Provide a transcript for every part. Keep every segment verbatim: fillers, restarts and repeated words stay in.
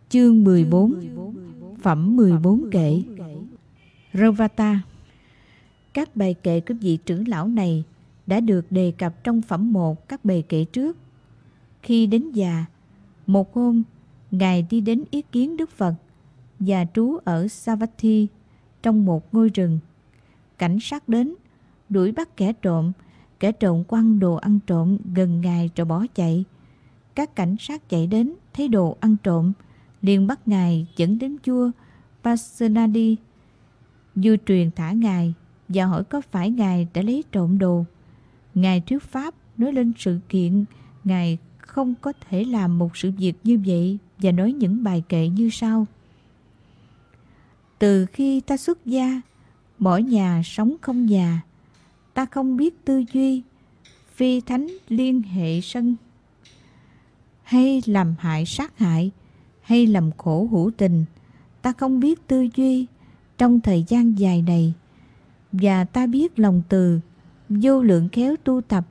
Chương mười bốn. Phẩm mười bốn kệ. Revata. Các bài kệ của vị trưởng lão này đã được đề cập trong phẩm một các bài kệ trước. Khi đến già, một hôm, Ngài đi đến ý kiến Đức Phật và trú ở Savatthi trong một ngôi rừng. Cảnh sát đến, đuổi bắt kẻ trộm. Kẻ trộm quăng đồ ăn trộm gần Ngài rồi bỏ chạy. Các cảnh sát chạy đến, thấy đồ ăn trộm, liền bắt Ngài dẫn đến vua Pasenadi. Vua truyền thả Ngài và hỏi có phải Ngài đã lấy trộm đồ. Ngài thuyết pháp nói lên sự kiện Ngài không có thể làm một sự việc như vậy và nói những bài kệ như sau. Từ khi ta xuất gia, bỏ nhà sống không già, ta không biết tư duy, phi thánh liên hệ sân, hay làm hại sát hại, hay làm khổ hữu tình. Ta không biết tư duy trong thời gian dài này, và ta biết lòng từ, vô lượng khéo tu tập.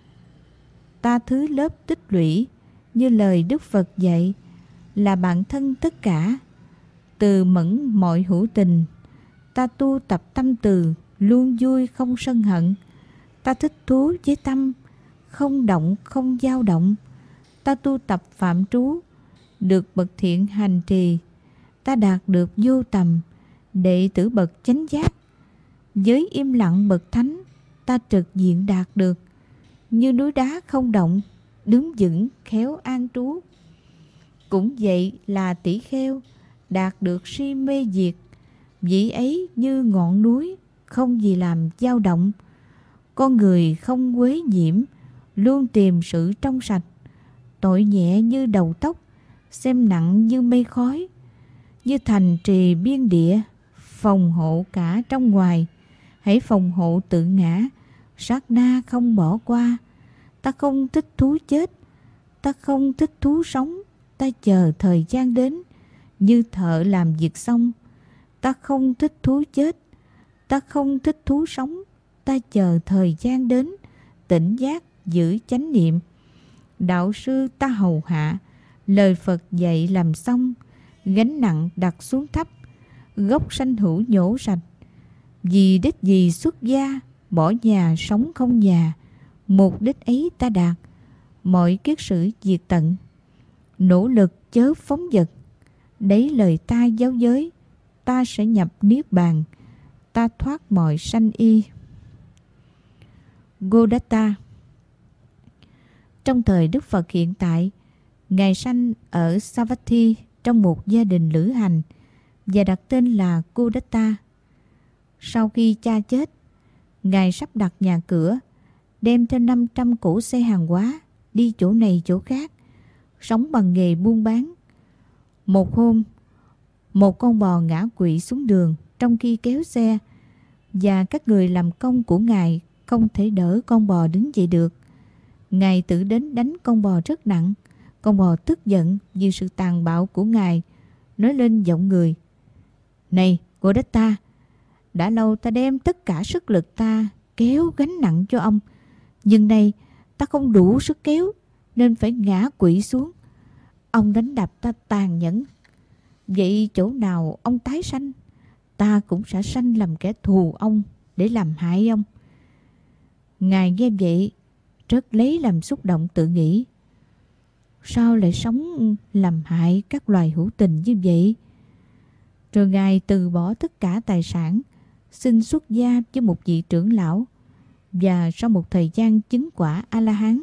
Ta thứ lớp tích lũy, như lời Đức Phật dạy, là bản thân tất cả. Từ mẫn mọi hữu tình, ta tu tập tâm từ, luôn vui không sân hận. Ta thích thú với tâm, không động không dao động. Ta tu tập phạm trú, được bậc thiện hành trì. Ta đạt được vô tầm, đệ tử bậc chánh giác. Với im lặng bậc thánh, ta trực diện đạt được. Như núi đá không động, đứng vững khéo an trú. Cũng vậy là tỷ kheo, đạt được si mê diệt. Vị ấy như ngọn núi, không gì làm dao động. Con người không quấy nhiễm, luôn tìm sự trong sạch. Tội nhẹ như đầu tóc, xem nặng như mây khói. Như thành trì biên địa, phòng hộ cả trong ngoài. Hãy phòng hộ tự ngã, sát na không bỏ qua. Ta không thích thú chết, ta không thích thú sống. Ta chờ thời gian đến, như thợ làm việc xong. Ta không thích thú chết, ta không thích thú sống. Ta chờ thời gian đến, tỉnh giác giữ chánh niệm. Đạo sư ta hầu hạ, lời Phật dạy làm xong. Gánh nặng đặt xuống thấp, gốc sanh hữu nhổ sạch. Vì đích gì xuất gia, bỏ nhà sống không già. Mục đích ấy ta đạt, mọi kiết sử diệt tận. Nỗ lực chớ phóng dật, đấy lời ta giáo giới. Ta sẽ nhập niết bàn, ta thoát mọi sanh y. Godatta. Trong thời Đức Phật hiện tại, Ngài sanh ở Savatthi trong một gia đình lữ hành và đặt tên là Godatta. Sau khi cha chết, Ngài sắp đặt nhà cửa, đem theo năm trăm cỗ xe hàng hóa, đi chỗ này chỗ khác, sống bằng nghề buôn bán. Một hôm, một con bò ngã quỵ xuống đường trong khi kéo xe, và các người làm công của Ngài không thể đỡ con bò đứng dậy được. Ngài tự đến đánh con bò rất nặng. Con bò tức giận vì sự tàn bạo của Ngài, nói lên giọng người: Này Godatta, đã lâu ta đem tất cả sức lực ta kéo gánh nặng cho ông, nhưng nay ta không đủ sức kéo nên phải ngã quỵ xuống. Ông đánh đập ta tàn nhẫn, vậy chỗ nào ông tái sanh, ta cũng sẽ sanh làm kẻ thù ông để làm hại ông. Ngài nghe vậy rất lấy làm xúc động, tự nghĩ: Sao lại sống làm hại các loài hữu tình như vậy? Rồi Ngài từ bỏ tất cả tài sản, xin xuất gia với một vị trưởng lão, và sau một thời gian chứng quả A-la-hán.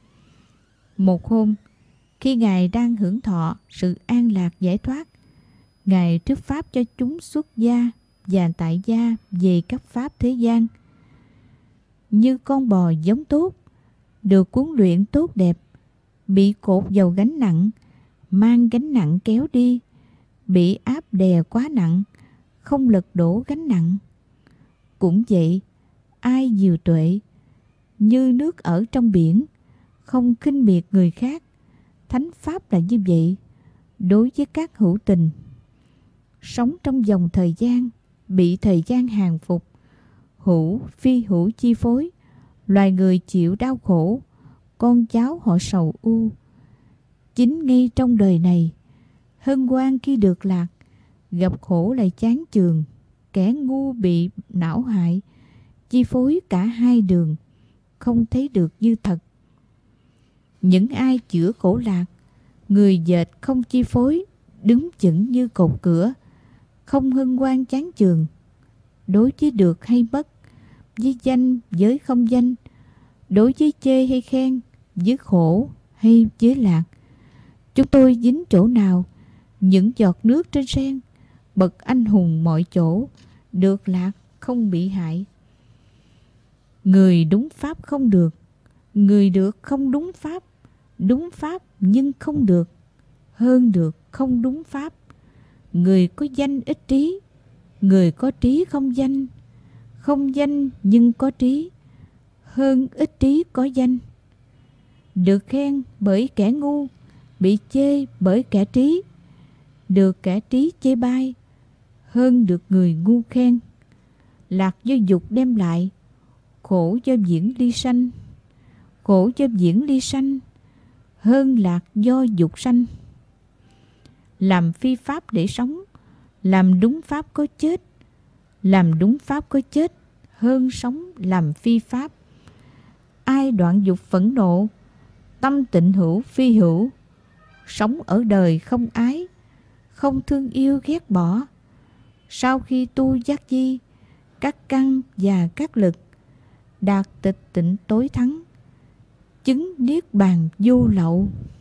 Một hôm, khi Ngài đang hưởng thọ sự an lạc giải thoát, Ngài thuyết pháp cho chúng xuất gia và tại gia về các pháp thế gian. Như con bò giống tốt, được huấn luyện tốt đẹp, bị cột vào gánh nặng, mang gánh nặng kéo đi, bị áp đè quá nặng, không lật đổ gánh nặng. Cũng vậy, ai nhiều tuệ, như nước ở trong biển, không khinh miệt người khác. Thánh pháp là như vậy đối với các hữu tình. Sống trong dòng thời gian, bị thời gian hàng phục, hữu phi hữu chi phối. Loài người chịu đau khổ, con cháu họ sầu u. Chính ngay trong đời này, hân hoan khi được lạc, gặp khổ lại chán chường. Kẻ ngu bị não hại, chi phối cả hai đường, không thấy được như thật. Những ai chữa khổ lạc, người dệt không chi phối, đứng chững như cột cửa, không hân hoan chán chường. Đối với được hay mất, với danh với không danh, đối với chê hay khen, với khổ hay với lạc. Chúng tôi dính chỗ nào, những giọt nước trên sen, bậc anh hùng mọi chỗ, được lạc không bị hại. Người đúng pháp không được, người được không đúng pháp, đúng pháp nhưng không được, hơn được không đúng pháp. Người có danh ít trí, người có trí không danh, không danh nhưng có trí, hơn ít trí có danh. Được khen bởi kẻ ngu, bị chê bởi kẻ trí, được kẻ trí chê bai, hơn được người ngu khen. Lạc do dục đem lại, khổ do diễn ly sanh, khổ do diễn ly sanh, hơn lạc do dục sanh. Làm phi pháp để sống, làm đúng pháp có chết, làm đúng pháp có chết, hơn sống làm phi pháp. Ai đoạn dục phẫn nộ, tâm tịnh hữu phi hữu, sống ở đời không ái, không thương yêu ghét bỏ. Sau khi tu giác di, các căn và các lực, đạt tịch tịnh tối thắng, chứng niết bàn vô lậu.